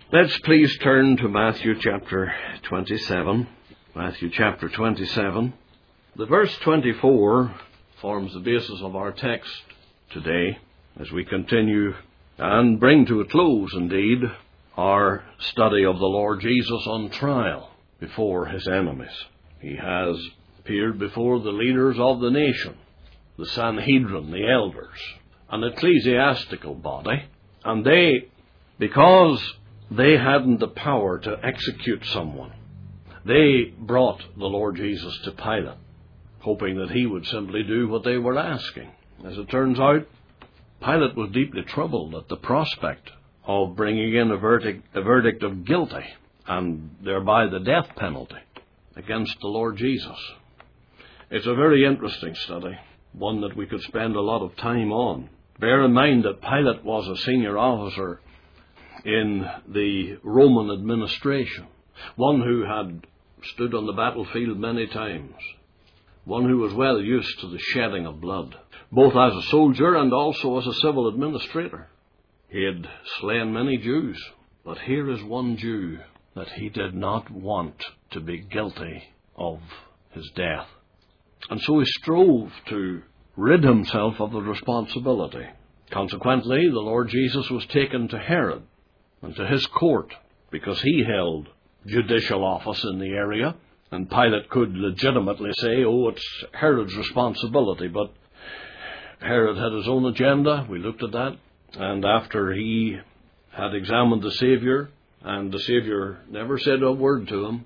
Let's please turn to Matthew chapter 27. Matthew chapter 27. The verse 24 forms the basis of our text today as we continue and bring to a close, indeed, our study of the Lord Jesus on trial before his enemies. He has appeared before the leaders of the nation, the Sanhedrin, the elders, an ecclesiastical body, and because they hadn't the power to execute someone, they brought the Lord Jesus to Pilate, hoping that he would simply do what they were asking. As it turns out, Pilate was deeply troubled at the prospect of bringing in a verdict of guilty, and thereby the death penalty against the Lord Jesus. It's a very interesting study, one that we could spend a lot of time on. Bear in mind that Pilate was a senior officer in the Roman administration, one who had stood on the battlefield many times, one who was well used to the shedding of blood, both as a soldier and also as a civil administrator. He had slain many Jews, but here is one Jew that he did not want to be guilty of his death. And so he strove to rid himself of the responsibility. Consequently, the Lord Jesus was taken to Herod and to his court, because he held judicial office in the area, and Pilate could legitimately say, it's Herod's responsibility, but Herod had his own agenda. We looked at that, and after he had examined the Savior, and the Savior never said a word to him,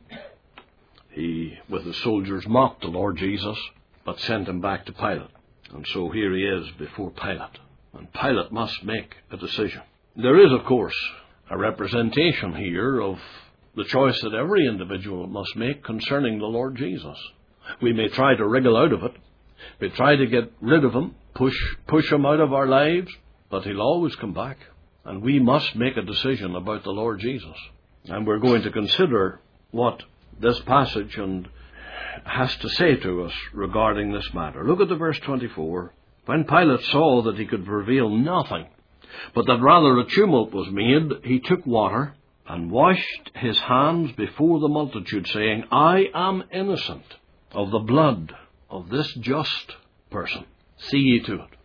he, with his soldiers, mocked the Lord Jesus, but sent him back to Pilate. And so here he is before Pilate, and Pilate must make a decision. There is, of course, a representation here of the choice that every individual must make concerning the Lord Jesus. We may try to wriggle out of it. We try to get rid of him, push him out of our lives, but he'll always come back. And we must make a decision about the Lord Jesus. And we're going to consider what this passage has to say to us regarding this matter. Look at the verse 24. When Pilate saw that he could prevail nothing, but that rather a tumult was made, he took water and washed his hands before the multitude, saying, I am innocent of the blood of this just person. See ye to it.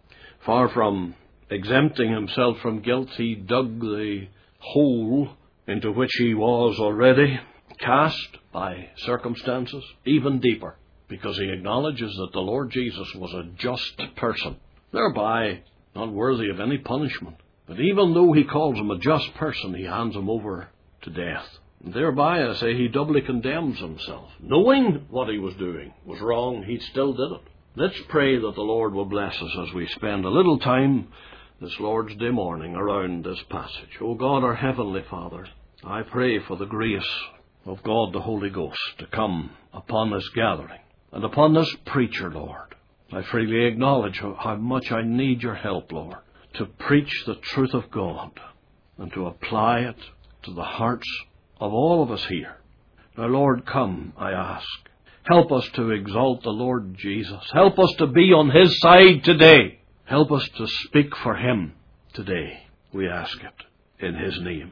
Far from exempting himself from guilt, he dug the hole into which he was already cast by circumstances even deeper, because he acknowledges that the Lord Jesus was a just person, thereby not worthy of any punishment. But even though he calls him a just person, he hands him over to death. And thereby, I say, he doubly condemns himself. Knowing what he was doing was wrong, he still did it. Let's pray that the Lord will bless us as we spend a little time this Lord's Day morning around this passage. O God, our Heavenly Father, I pray for the grace of God the Holy Ghost to come upon this gathering and upon this preacher, Lord. I freely acknowledge how much I need your help, Lord, to preach the truth of God and to apply it to the hearts of all of us here. Now, Lord, come, I ask. Help us to exalt the Lord Jesus. Help us to be on his side today. Help us to speak for him today. We ask it in his name.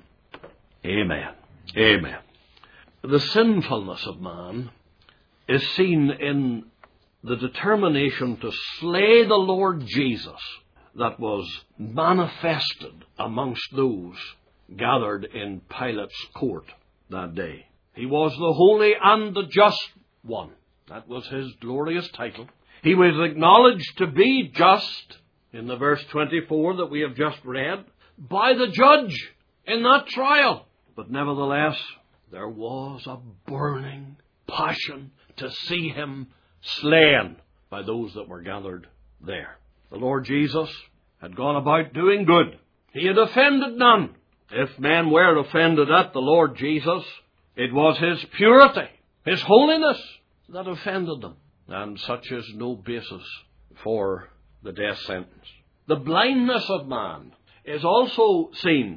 Amen. Amen. The sinfulness of man is seen in the determination to slay the Lord Jesus that was manifested amongst those gathered in Pilate's court that day. He was the holy and the just one. That was his glorious title. He was acknowledged to be just, in the verse 24 that we have just read, by the judge in that trial. But nevertheless, there was a burning passion to see him slain by those that were gathered there. The Lord Jesus had gone about doing good. He had offended none. If men were offended at the Lord Jesus, it was his purity, his holiness that offended them. And such is no basis for the death sentence. The blindness of man is also seen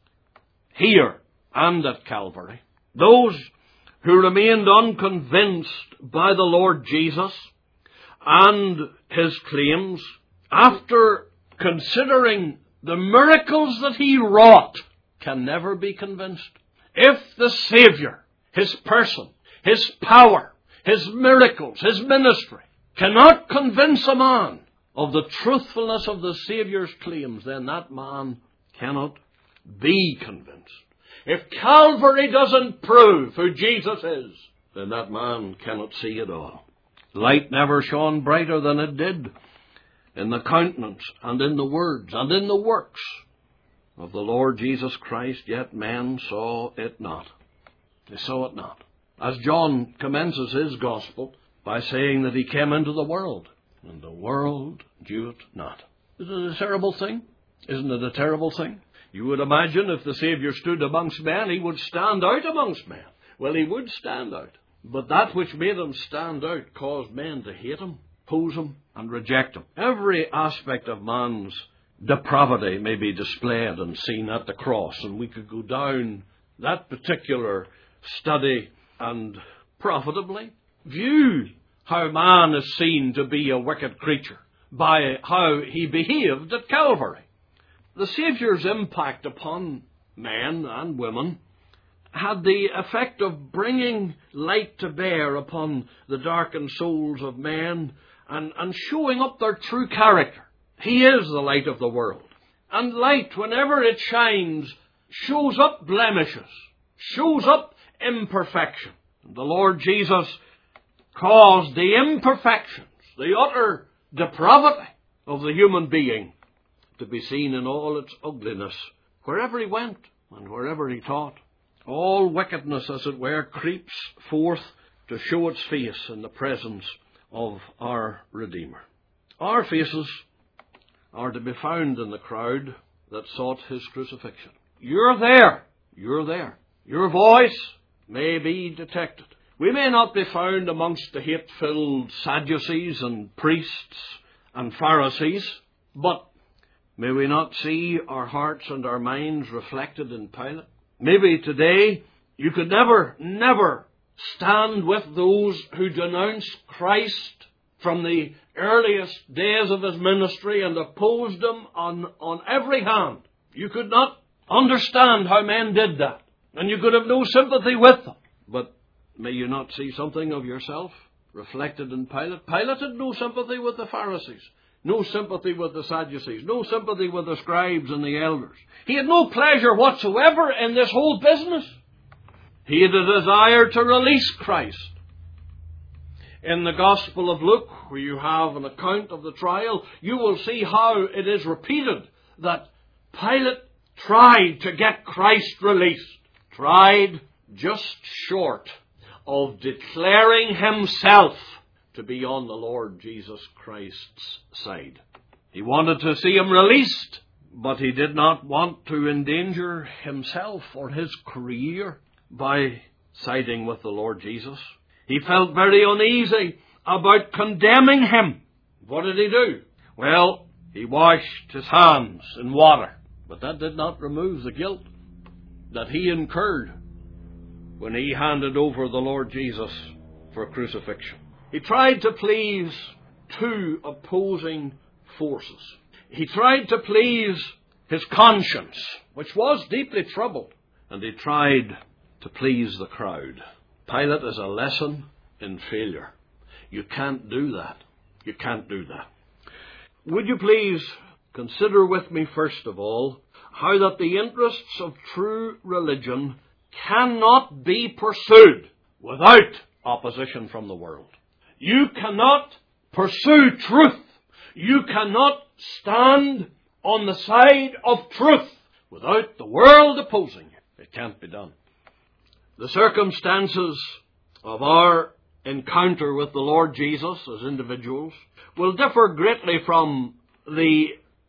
here and at Calvary. Those who remained unconvinced by the Lord Jesus and his claims, after considering the miracles that he wrought can never be convinced. If the Savior, His person, His power, His miracles, His ministry cannot convince a man of the truthfulness of the Savior's claims, then that man cannot be convinced. If Calvary doesn't prove who Jesus is, then that man cannot see at all. Light never shone brighter than it did in the countenance and in the words and in the works of the Lord Jesus Christ, yet men saw it not. They saw it not. As John commences his gospel by saying that he came into the world, and the world knew it not. Isn't it a terrible thing? Isn't it a terrible thing? You would imagine if the Savior stood amongst men, He would stand out amongst men. Well, He would stand out. But that which made Him stand out caused men to hate Him, oppose Him, and reject Him. Every aspect of man's depravity may be displayed and seen at the cross, and we could go down that particular study and profitably view how man is seen to be a wicked creature by how he behaved at Calvary. The Saviour's impact upon men and women had the effect of bringing light to bear upon the darkened souls of men and showing up their true character. He is the light of the world. And light, whenever it shines, shows up blemishes, shows up imperfection. The Lord Jesus caused the imperfections, the utter depravity of the human being to be seen in all its ugliness wherever He went and wherever He taught. All wickedness, as it were, creeps forth to show its face in the presence of our Redeemer. Our faces are to be found in the crowd that sought His crucifixion. You're there. You're there. Your voice may be detected. We may not be found amongst the hate-filled Sadducees and priests and Pharisees, but may we not see our hearts and our minds reflected in Pilate? Maybe today you could never stand with those who denounced Christ from the earliest days of His ministry and opposed Him on every hand. You could not understand how men did that, and you could have no sympathy with them. But may you not see something of yourself reflected in Pilate? Pilate had no sympathy with the Pharisees, no sympathy with the Sadducees, no sympathy with the scribes and the elders. He had no pleasure whatsoever in this whole business. He had a desire to release Christ. In the Gospel of Luke, where you have an account of the trial, you will see how it is repeated that Pilate tried to get Christ released. Tried just short of declaring himself to be on the Lord Jesus Christ's side. He wanted to see Him released, but he did not want to endanger himself or his career by siding with the Lord Jesus. He felt very uneasy about condemning Him. What did he do? Well, he washed his hands in water, but that did not remove the guilt that he incurred when he handed over the Lord Jesus for crucifixion. He tried to please two opposing forces. He tried to please his conscience, which was deeply troubled, and he tried to please the crowd. Pilate is a lesson in failure. You can't do that. You can't do that. Would you please consider with me, first of all, how that the interests of true religion cannot be pursued without opposition from the world. You cannot pursue truth. You cannot stand on the side of truth without the world opposing you. It can't be done. The circumstances of our encounter with the Lord Jesus as individuals will differ greatly from the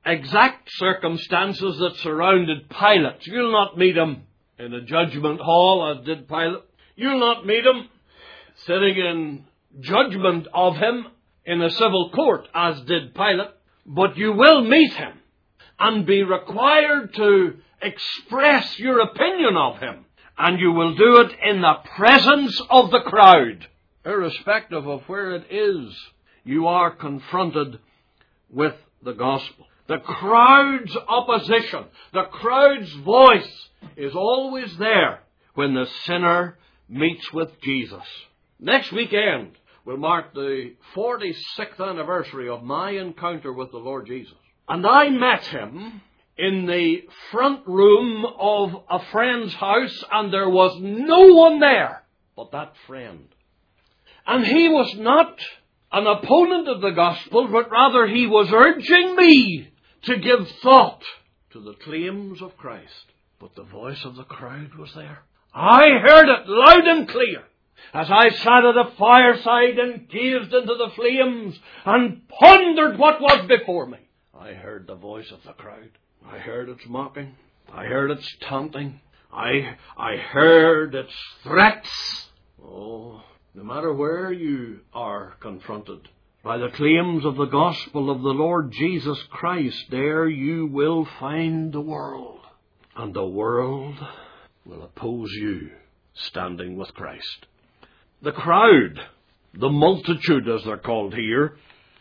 exact circumstances that surrounded Pilate. You'll not meet him in a judgment hall as did Pilate. You'll not meet him sitting in judgment of him in a civil court as did Pilate. But you will meet him and be required to express your opinion of him. And you will do it in the presence of the crowd. Irrespective of where it is, you are confronted with the gospel. The crowd's opposition, the crowd's voice is always there when the sinner meets with Jesus. Next weekend will mark the 46th anniversary of my encounter with the Lord Jesus. And I met him in the front room of a friend's house, and there was no one there but that friend. And he was not an opponent of the gospel, but rather he was urging me to give thought to the claims of Christ. But the voice of the crowd was there. I heard it loud and clear as I sat at a fireside and gazed into the flames and pondered what was before me. I heard the voice of the crowd. I heard its mocking. I heard its taunting. I heard its threats. Oh, no matter where you are confronted by the claims of the gospel of the Lord Jesus Christ, there you will find the world. And the world will oppose you standing with Christ. The crowd, the multitude as they're called here,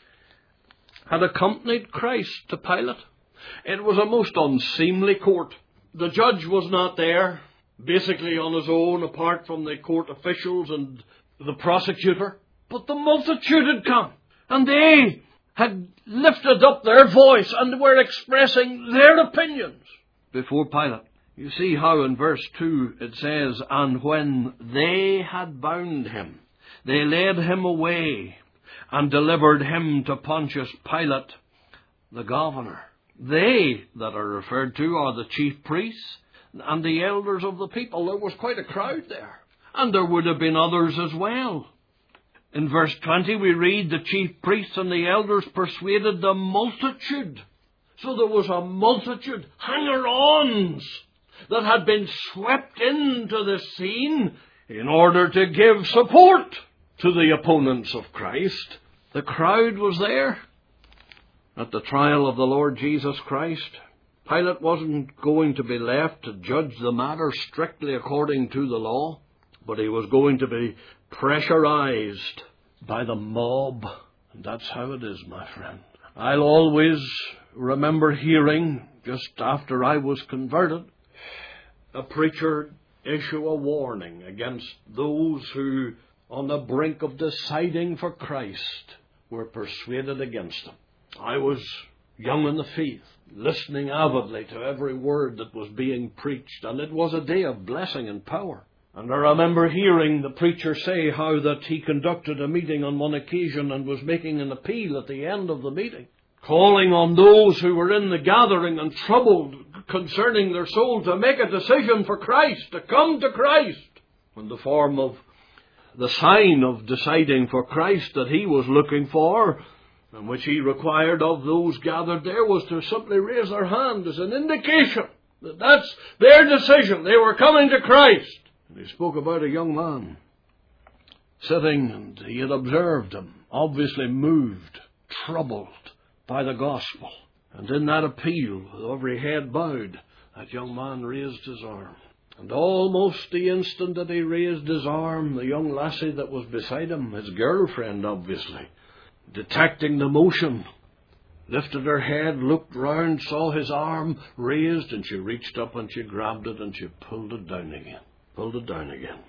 had accompanied Christ to Pilate. It was a most unseemly court. The judge was not there, basically on his own, apart from the court officials and the prosecutor. But the multitude had come, and they had lifted up their voice and were expressing their opinions before Pilate. You see how in verse 2 it says, "And when they had bound him, they led him away and delivered him to Pontius Pilate, the governor." They that are referred to are the chief priests and the elders of the people. There was quite a crowd there. And there would have been others as well. In verse 20 we read, "The chief priests and the elders persuaded the multitude." So there was a multitude, hanger-ons, that had been swept into the scene in order to give support to the opponents of Christ. The crowd was there. At the trial of the Lord Jesus Christ, Pilate wasn't going to be left to judge the matter strictly according to the law, but he was going to be pressurized by the mob. And that's how it is, my friend. I'll always remember hearing, just after I was converted, a preacher issue a warning against those who, on the brink of deciding for Christ, were persuaded against him. I was young in the faith, listening avidly to every word that was being preached, and it was a day of blessing and power. And I remember hearing the preacher say how that he conducted a meeting on one occasion and was making an appeal at the end of the meeting, calling on those who were in the gathering and troubled concerning their soul to make a decision for Christ, to come to Christ, in the form of the sign of deciding for Christ that he was looking for, and which he required of those gathered there, was to simply raise their hand as an indication that that's their decision. They were coming to Christ. And he spoke about a young man sitting, and he had observed him, obviously moved, troubled by the gospel. And in that appeal, with every head bowed, that young man raised his arm. And almost the instant that he raised his arm, the young lassie that was beside him, his girlfriend obviously, detecting the motion, lifted her head, looked round, saw his arm raised, and she reached up and she grabbed it and she pulled it down again. Pulled it down again.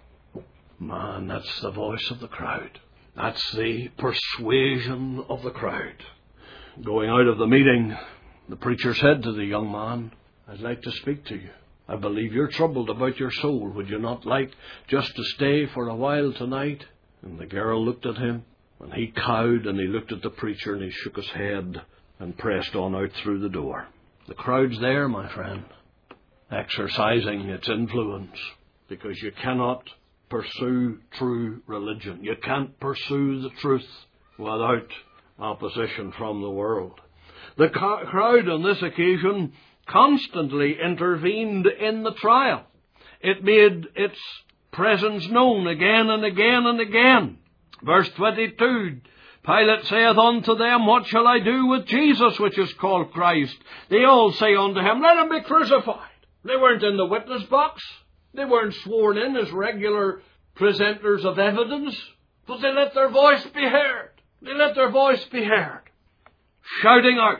Man, that's the voice of the crowd. That's the persuasion of the crowd. Going out of the meeting, the preacher said to the young man, "I'd like to speak to you. I believe you're troubled about your soul. Would you not like just to stay for a while tonight?" And the girl looked at him, and he cowed, and he looked at the preacher, and he shook his head and pressed on out through the door. The crowd's there, my friend, exercising its influence, because you cannot pursue true religion. You can't pursue the truth without opposition from the world. The crowd on this occasion constantly intervened in the trial. It made its presence known again and again and again. Verse 22, "Pilate saith unto them, What shall I do with Jesus, which is called Christ? They all say unto him, Let him be crucified." They weren't in the witness box. They weren't sworn in as regular presenters of evidence. But they let their voice be heard. They let their voice be heard. Shouting out,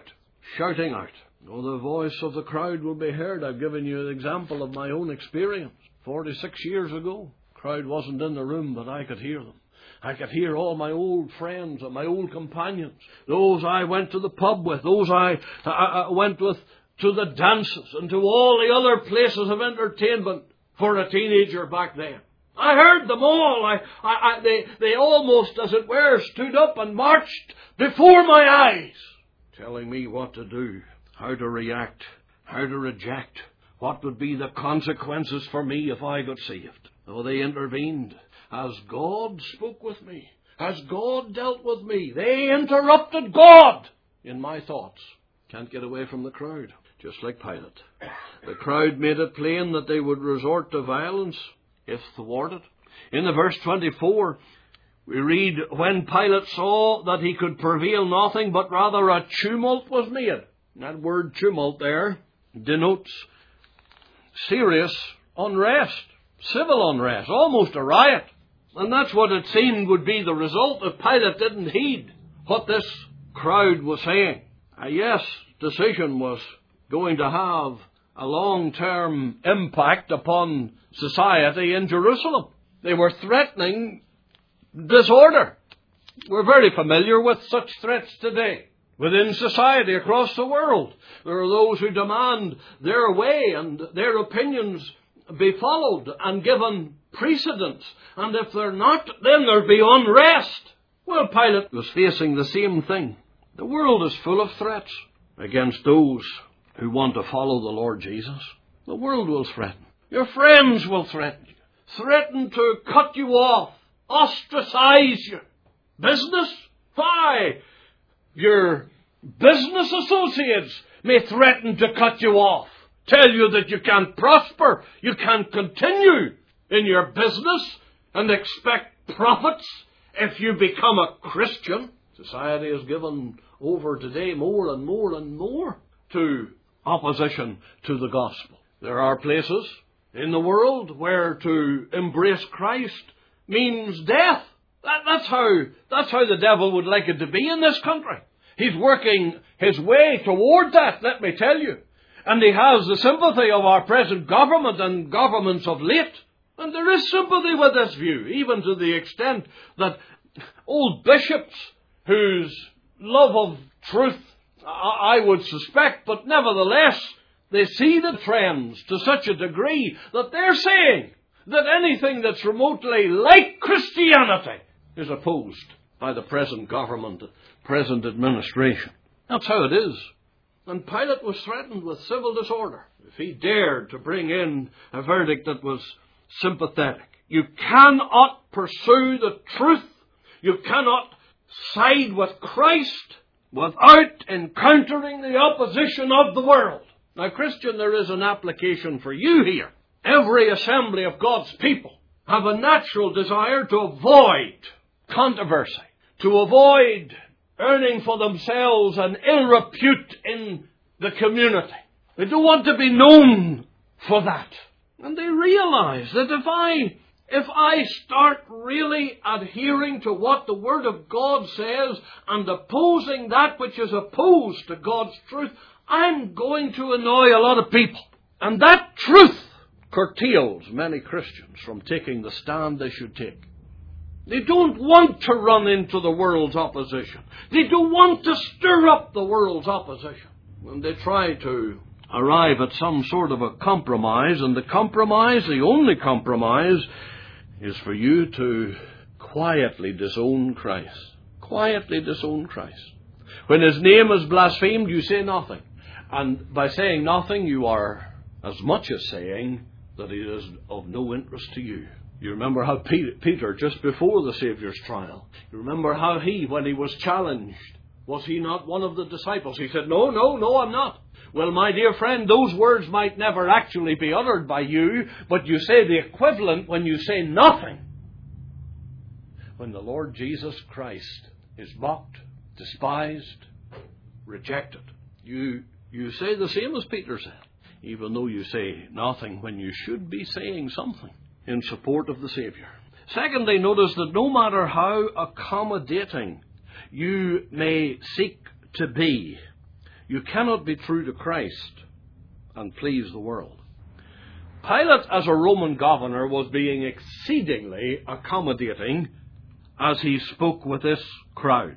shouting out. Oh, the voice of the crowd will be heard. I've given you an example of my own experience. 46 years ago, the crowd wasn't in the room, but I could hear them. I could hear all my old friends and my old companions, those I went to the pub with, those I went with to the dances and to all the other places of entertainment for a teenager back then. I heard them all. They almost, as it were, stood up and marched before my eyes, telling me what to do, how to react, how to reject, what would be the consequences for me if I got saved. Oh, they intervened. As God spoke with me, as God dealt with me, they interrupted God in my thoughts. Can't get away from the crowd, just like Pilate. The crowd made it plain that they would resort to violence if thwarted. In the verse 24, we read, when Pilate saw that he could prevail nothing, but rather a tumult was made. That word tumult there denotes serious unrest, civil unrest, almost a riot. And that's what it seemed would be the result if Pilate didn't heed what this crowd was saying. Yes, decision was going to have a long-term impact upon society in Jerusalem. They were threatening disorder. We're very familiar with such threats today. Within society across the world, there are those who demand their way and their opinions be followed and given precedence. And if they're not, then there'll be unrest. Well, Pilate was facing the same thing. The world is full of threats against those who want to follow the Lord Jesus. The world will threaten. Your friends will threaten you. Threaten to cut you off. Ostracize you. Business? Why? Your business associates may threaten to cut you off. Tell you that you can't prosper. You can't continue in your business and expect profits if you become a Christian. Society is given over today more and more and more to opposition to the gospel. There are places in the world where to embrace Christ means death. That's how the devil would like it to be in this country. He's working his way toward that, let me tell you. And he has the sympathy of our present government and governments of late. And there is sympathy with this view, even to the extent that old bishops whose love of truth I would suspect, but nevertheless, they see the trends to such a degree that they're saying that anything that's remotely like Christianity is opposed by the present government, present administration. That's how it is. And Pilate was threatened with civil disorder if he dared to bring in a verdict that was sympathetic. You cannot pursue the truth. You cannot side with Christ without encountering the opposition of the world. Now, Christian, there is an application for you here. Every assembly of God's people have a natural desire to avoid controversy, to avoid earning for themselves an ill repute in the community. They don't want to be known for that. And they realize that if I start really adhering to what the Word of God says and opposing that which is opposed to God's truth, I'm going to annoy a lot of people. And that truth curtails many Christians from taking the stand they should take. They don't want to run into the world's opposition. They don't want to stir up the world's opposition. When they try to arrive at some sort of a compromise, and the only compromise, is for you to quietly disown Christ. Quietly disown Christ. When His name is blasphemed, you say nothing. And by saying nothing, you are as much as saying that He is of no interest to you. You remember how Peter, just before the Saviour's trial, you remember how when he was challenged, was he not one of the disciples? He said, No, I'm not. Well, my dear friend, those words might never actually be uttered by you, but you say the equivalent when you say nothing. When the Lord Jesus Christ is mocked, despised, rejected, you say the same as Peter said, even though you say nothing when you should be saying something in support of the Saviour. Secondly, notice that no matter how accommodating you may seek to be, You cannot be true to Christ and please the world. Pilate, as a Roman governor, was being exceedingly accommodating as he spoke with this crowd.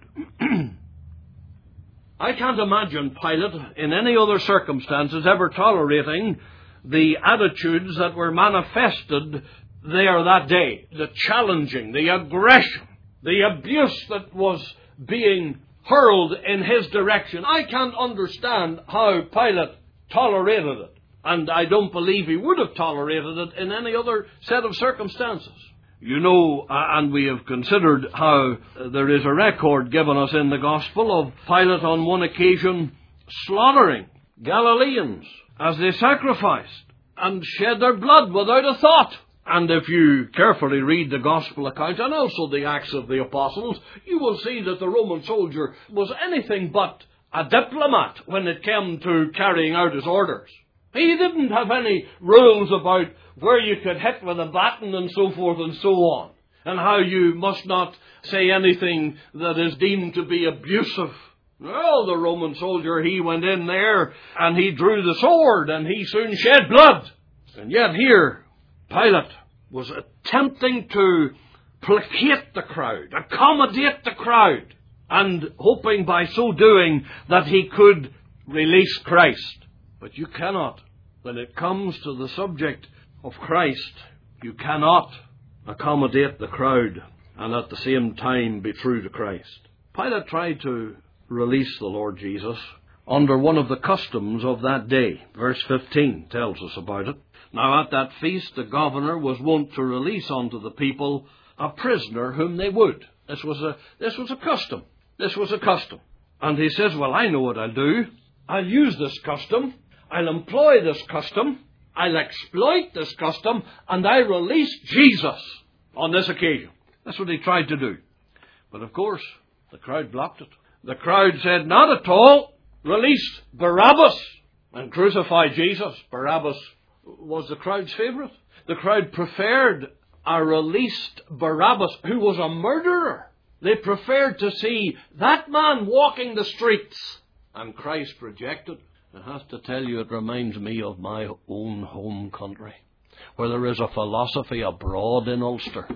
I can't imagine Pilate, in any other circumstances, ever tolerating the attitudes that were manifested there that day. The challenging, the aggression, the abuse that was being hurled in his direction. I can't understand how Pilate tolerated it. And I don't believe he would have tolerated it in any other set of circumstances. You know, and we have considered how there is a record given us in the Gospel of Pilate on one occasion slaughtering Galileans as they sacrificed and shed their blood without a thought. And if you carefully read the Gospel account and also the Acts of the Apostles, you will see that the Roman soldier was anything but a diplomat when it came to carrying out his orders. He didn't have any rules about where you could hit with a baton and so forth and so on, and how you must not say anything that is deemed to be abusive. Well, the Roman soldier, he went in there and he drew the sword and he soon shed blood. And yet here, Pilate was attempting to placate the crowd, accommodate the crowd, and hoping by so doing that he could release Christ. But you cannot. When it comes to the subject of Christ, you cannot accommodate the crowd and at the same time be true to Christ. Pilate tried to release the Lord Jesus under one of the customs of that day. Verse 15 tells us about it. Now at that feast the governor was wont to release unto the people a prisoner whom they would. This was a custom. This was a custom. And he says, well, I know what I'll do. I'll use this custom. I'll employ this custom. I'll exploit this custom. And I release Jesus on this occasion. That's what he tried to do. But of course, the crowd blocked it. The crowd said, not at all. Release Barabbas and crucify Jesus. Barabbas was the crowd's favourite. The crowd preferred a released Barabbas who was a murderer. They preferred to see that man walking the streets. And Christ rejected. I have to tell you, it reminds me of my own home country, where there is a philosophy abroad in Ulster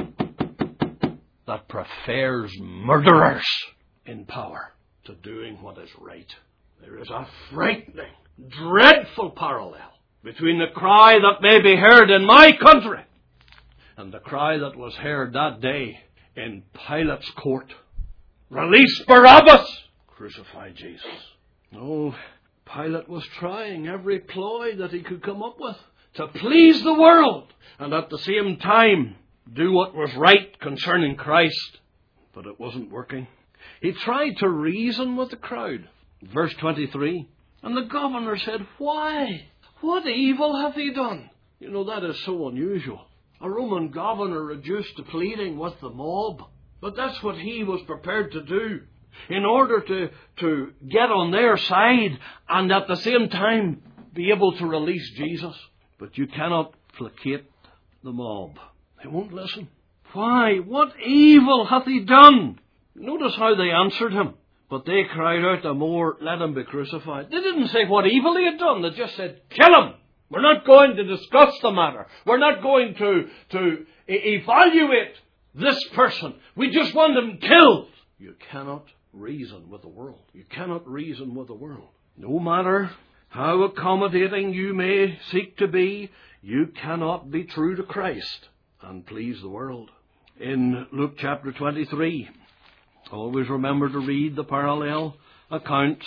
that prefers murderers in power to doing what is right. There is a frightening, dreadful parallel between the cry that may be heard in my country and the cry that was heard that day in Pilate's court. Release Barabbas! Crucify Jesus. Oh, Pilate was trying every ploy that he could come up with to please the world and at the same time do what was right concerning Christ. But it wasn't working. He tried to reason with the crowd. Verse 23, and the governor said, why? What evil hath he done? You know, that is so unusual. A Roman governor reduced to pleading with the mob. But that's what he was prepared to do in order to get on their side and at the same time be able to release Jesus. But you cannot placate the mob. They won't listen. Why? What evil hath he done? Notice how they answered him. But they cried out the more, let him be crucified. They didn't say what evil he had done. They just said, kill him. We're not going to discuss the matter. We're not going to evaluate this person. We just want him killed. You cannot reason with the world. You cannot reason with the world. No matter how accommodating you may seek to be, you cannot be true to Christ and please the world. In Luke chapter 23, always remember to read the parallel accounts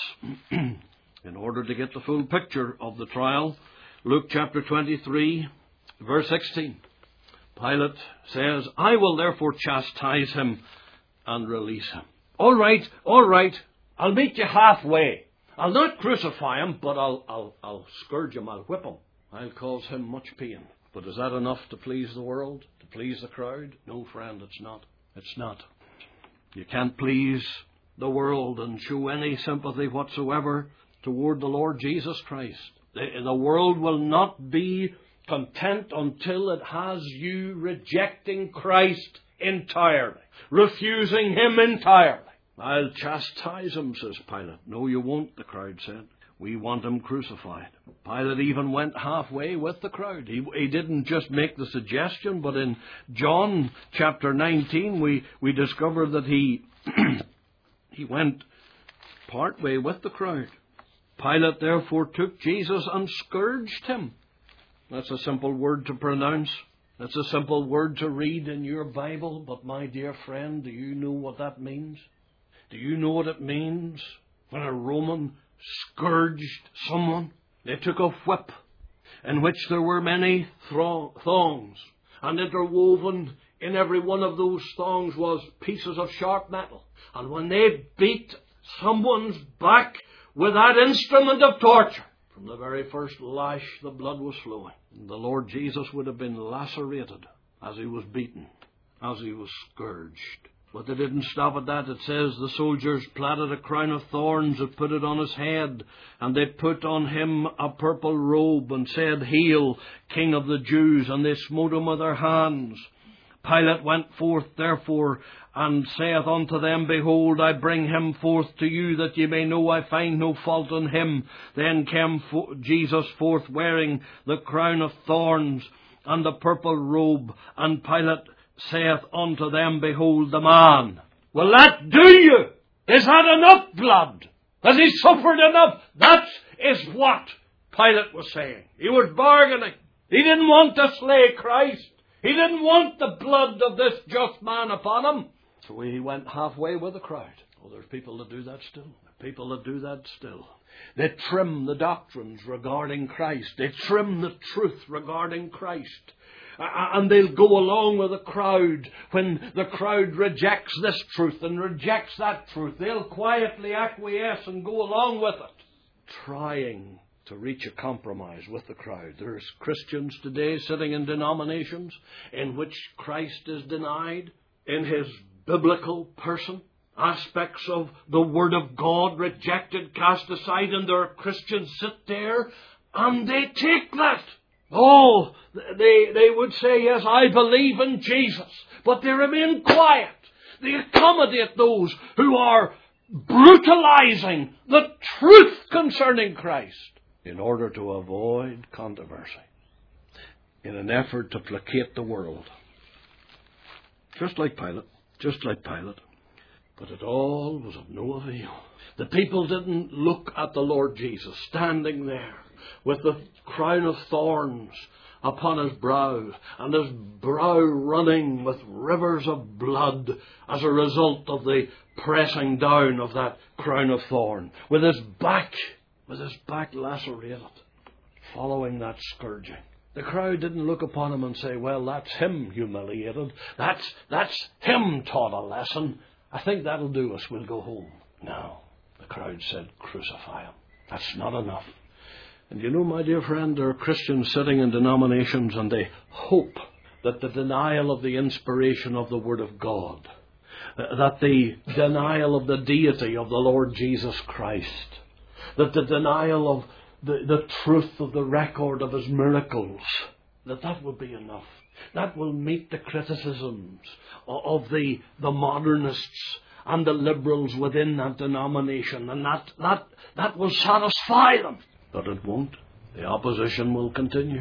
in order to get the full picture of the trial. Luke chapter 23, verse 16. Pilate says, I will therefore chastise him and release him. All right. I'll meet you halfway. I'll not crucify him, but I'll scourge him, I'll whip him. I'll cause him much pain. But is that enough to please the world, to please the crowd? No, friend, it's not. It's not. You can't please the world and show any sympathy whatsoever toward the Lord Jesus Christ. The world will not be content until it has you rejecting Christ entirely, refusing him entirely. I'll chastise him, says Pilate. No, you won't, the crowd said. We want him crucified. Pilate even went halfway with the crowd. He didn't just make the suggestion, but in John chapter 19, we discover that he went part way with the crowd. Pilate therefore took Jesus and scourged him. That's a simple word to pronounce. That's a simple word to read in your Bible. But my dear friend, do you know what that means? Do you know what it means when a Roman scourged someone? They took a whip in which there were many thongs, and interwoven in every one of those thongs was pieces of sharp metal. And when they beat someone's back with that instrument of torture, from the very first lash the blood was flowing. The Lord Jesus would have been lacerated as he was beaten, as he was scourged. But they didn't stop at that. It says the soldiers platted a crown of thorns and put it on his head, and they put on him a purple robe and said, Hail, King of the Jews, and they smote him with their hands. Pilate went forth therefore and saith unto them, Behold, I bring him forth to you, that ye may know I find no fault in him. Then came Jesus forth wearing the crown of thorns and the purple robe, and Pilate saith unto them, Behold the man. Will that do you? Is that enough blood? Has he suffered enough? That is what Pilate was saying. He was bargaining. He didn't want to slay Christ. He didn't want the blood of this just man upon him. So he went halfway with the crowd. Oh, there's people that do that still. People that do that still. They trim the doctrines regarding Christ. They trim the truth regarding Christ. And they'll go along with the crowd. When the crowd rejects this truth and rejects that truth, they'll quietly acquiesce and go along with it, trying to reach a compromise with the crowd. There's Christians today sitting in denominations in which Christ is denied in his biblical person. Aspects of the Word of God rejected, cast aside, and there are Christians sit there and they take that. Oh, they would say, yes, I believe in Jesus, but they remain quiet. They accommodate those who are brutalizing the truth concerning Christ in order to avoid controversy, in an effort to placate the world. Just like Pilate. But it all was of no avail. The people didn't look at the Lord Jesus standing there with the crown of thorns upon his brow, and his brow running with rivers of blood as a result of the pressing down of that crown of thorn, with his back lacerated, following that scourging. The crowd didn't look upon him and say, well, that's him humiliated. That's him taught a lesson. I think that'll do us. We'll go home. No. The crowd said, crucify him. That's not enough. And you know, my dear friend, there are Christians sitting in denominations and they hope that the denial of the inspiration of the Word of God, that the denial of the deity of the Lord Jesus Christ, that the denial of the truth of the record of his miracles, that will be enough. That will meet the criticisms of the modernists and the liberals within that denomination, and that will satisfy them. But it won't. The opposition will continue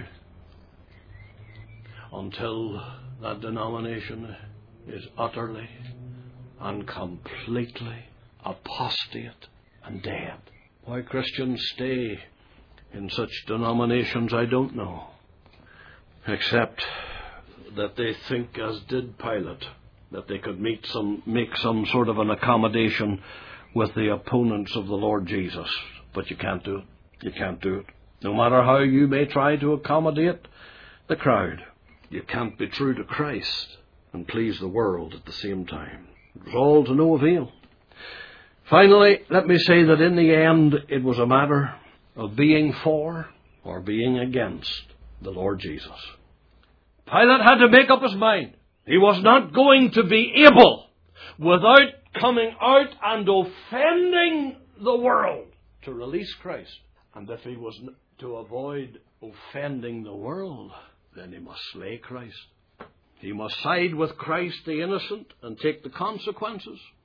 until that denomination is utterly and completely apostate and dead. Why Christians stay in such denominations, I don't know, except that they think, as did Pilate, that they could make some sort of an accommodation with the opponents of the Lord Jesus. But you can't do it. You can't do it. No matter how you may try to accommodate the crowd, you can't be true to Christ and please the world at the same time. It was all to no avail. Finally, let me say that in the end, it was a matter of being for or being against the Lord Jesus. Pilate had to make up his mind. He was not going to be able, without coming out and offending the world, to release Christ. And if he was to avoid offending the world, then he must slay Christ. He must side with Christ the innocent and take the consequences,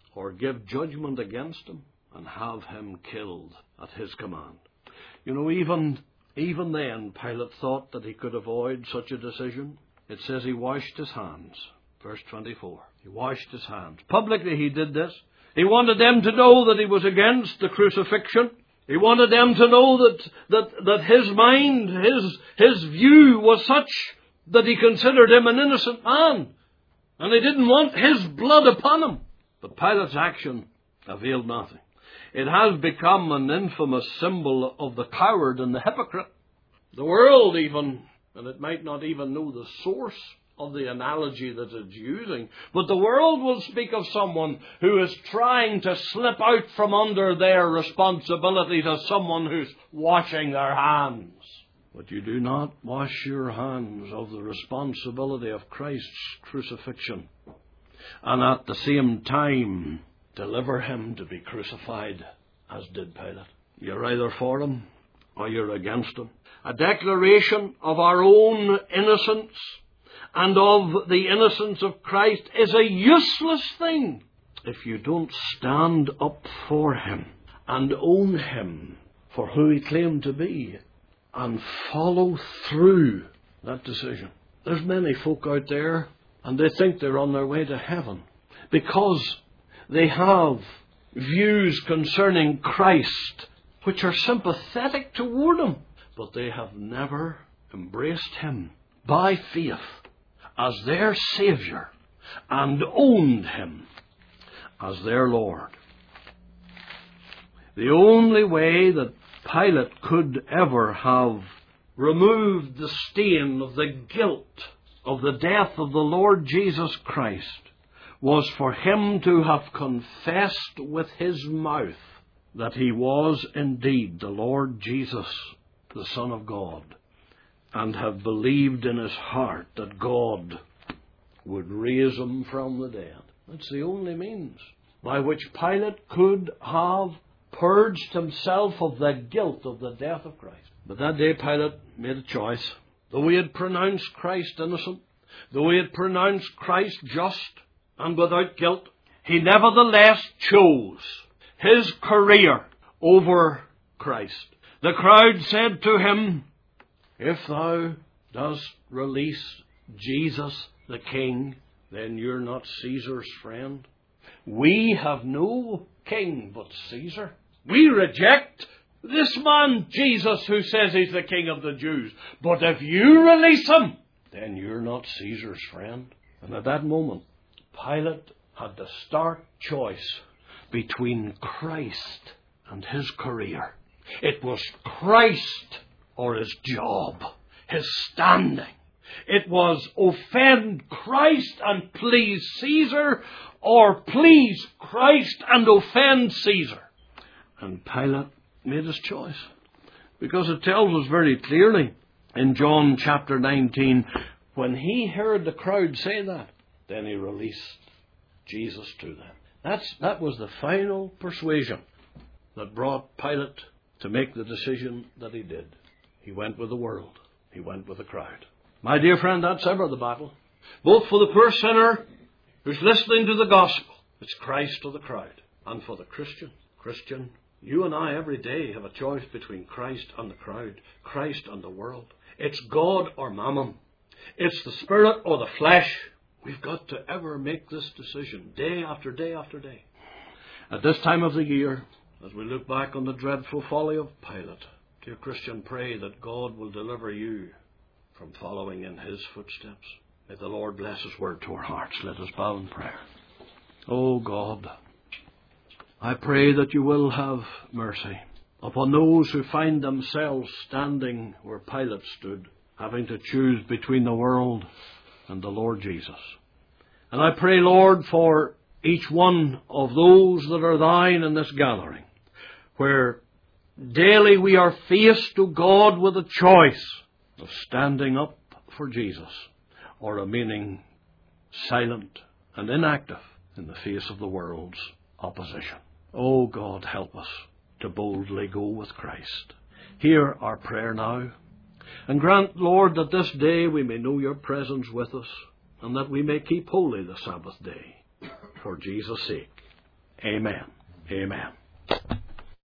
or give judgment against him and have him killed at his command. You know, even then, Pilate thought that he could avoid such a decision. It says he washed his hands. Verse 24. He washed his hands. Publicly he did this. He wanted them to know that he was against the crucifixion. He wanted them to know that his mind, his view was such that he considered him an innocent man. And he didn't want his blood upon him. But Pilate's action availed nothing. It has become an infamous symbol of the coward and the hypocrite. The world even, and it might not even know the source of the analogy that it's using, but the world will speak of someone who is trying to slip out from under their responsibilities as someone who's washing their hands. But you do not wash your hands of the responsibility of Christ's crucifixion, and at the same time deliver him to be crucified, as did Pilate. You're either for him or you're against him. A declaration of our own innocence and of the innocence of Christ is a useless thing if you don't stand up for him and own him for who he claimed to be and follow through that decision. There's many folk out there, and they think they're on their way to heaven because they have views concerning Christ which are sympathetic toward him, but they have never embraced him by faith as their Saviour and owned him as their Lord. The only way that Pilate could ever have removed the stain of the guilt of the death of the Lord Jesus Christ was for him to have confessed with his mouth that he was indeed the Lord Jesus, the Son of God, and have believed in his heart that God would raise him from the dead. That's the only means by which Pilate could have purged himself of the guilt of the death of Christ. But that day Pilate made a choice. Though he had pronounced Christ innocent, though he had pronounced Christ just and without guilt, he nevertheless chose his career over Christ. The crowd said to him, "If thou dost release Jesus the King, then you're not Caesar's friend. We have no king but Caesar. We reject this man, Jesus, who says he's the King of the Jews. But if you release him, then you're not Caesar's friend." And at that moment, Pilate had the stark choice between Christ and his career. It was Christ or his job, his standing. It was offend Christ and please Caesar, or please Christ and offend Caesar. And Pilate made his choice, because it tells us very clearly in John chapter 19, when he heard the crowd say that, then he released Jesus to them. That was the final persuasion that brought Pilate to make the decision that he did. He went with the world. He went with the crowd. My dear friend, that's ever the battle. Both for the poor sinner who's listening to the gospel, it's Christ or the crowd. And for the Christian, you and I every day have a choice between Christ and the crowd, Christ and the world. It's God or mammon. It's the spirit or the flesh. We've got to ever make this decision day after day after day. At this time of the year, as we look back on the dreadful folly of Pilate, dear Christian, pray that God will deliver you from following in his footsteps. May the Lord bless his word to our hearts. Let us bow in prayer. Oh God, I pray that you will have mercy upon those who find themselves standing where Pilate stood, having to choose between the world and the Lord Jesus. And I pray, Lord, for each one of those that are thine in this gathering, where daily we are faced to God with a choice of standing up for Jesus or remaining silent and inactive in the face of the world's opposition. Oh God, help us to boldly go with Christ. Hear our prayer now, and grant, Lord, that this day we may know your presence with us, and that we may keep holy the Sabbath day, for Jesus' sake. Amen. Amen.